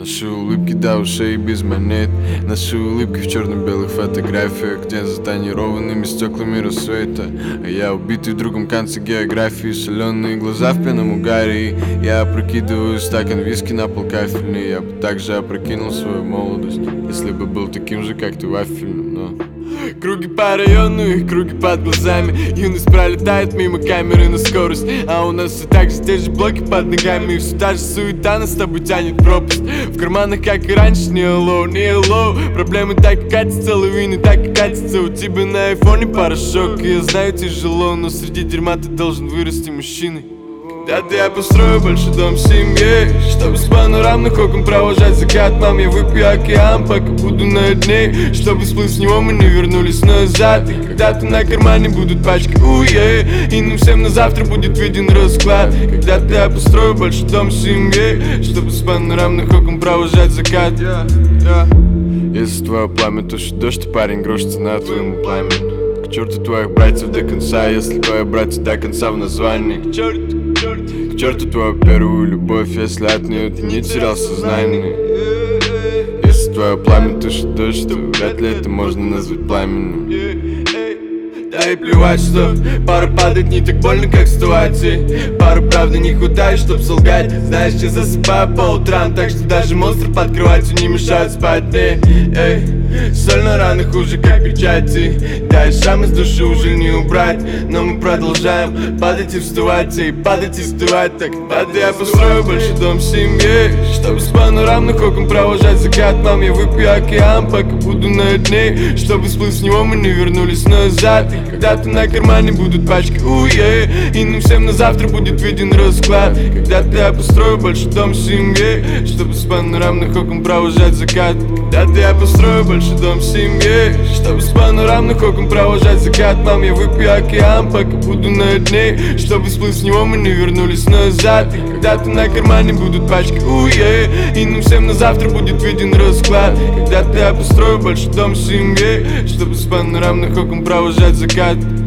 Наши улыбки до ушей без монет, наши улыбки в черно-белых фотографиях, где за тонированными стеклами рассвета. А я убитый в другом конце географии, соленые глаза в пенном угаре. Я опрокидываю стакан виски на пол кафельный. Я бы также опрокинул свою молодость, если бы был таким же, как ты, вафельным, но... Круги по району, их круги под глазами. Юность пролетает мимо камеры на скорость, а у нас все так же те же блоки под ногами. И все та же суета нас с тобой тянет пропасть. В карманах, как и раньше, не hello, не hello. Проблемы так и катятся, лавины так и катятся. У тебя на айфоне порошок, и я знаю, тяжело, но среди дерьма ты должен вырасти мужчиной. Когда-то я построю большой дом в семье, чтобы с панорамных окон провожать закат. Мам, я выпью океан, пока буду на дне, чтобы сплыть с него мы не вернулись назад. И когда-то на кармане будут пачки уе, и нам всем на завтра будет виден расклад. Когда-то я построю большой дом в семье, чтобы с панорамных окон провожать закат. Если твое пламя тушит дождь, то парень грош цена твоему пламени. К черту твоих братьев до конца, если твои братья до конца в названии. К черту твою первую любовь, если от нее ты не терял сознание. Если твое пламя тушит дождь, то вряд ли это можно назвать пламенным. Да и плевать, что пара падает не так больно, как в ситуации. Пару правды не хватает, чтоб солгать. Знаешь, я засыпаю по утрам, так что даже монстры под кроватью не мешают спать мне. Соль на ранах хуже, как перчатки. Да и шрамы с души уже не убрать, но мы продолжаем падать и вставать, и падать и вставать. Так когда я построю большой дом в семье, чтобы с панорамных окон провожать закат. Мам, я выпью океан, пока буду на дне, чтобы сплыть с него мы не вернулись назад. И когда-то на кармане будут пачки уе, и нам всем на завтра будет виден расклад. Когда-то я построю большой дом в семье, чтобы с панорамных окон провожать закат. Когда-то я построю большой дом в семье, чтобы с панорамных окон провожать закат. Мам, я выпью океан, пока буду на дне, чтобы сплыть с него мы не вернулись назад. И когда-то на кармане будут пачки уе, и нам всем на завтра будет виден расклад. Когда-то я построю большой дом в семье, чтобы с панорамных окон провожать закат.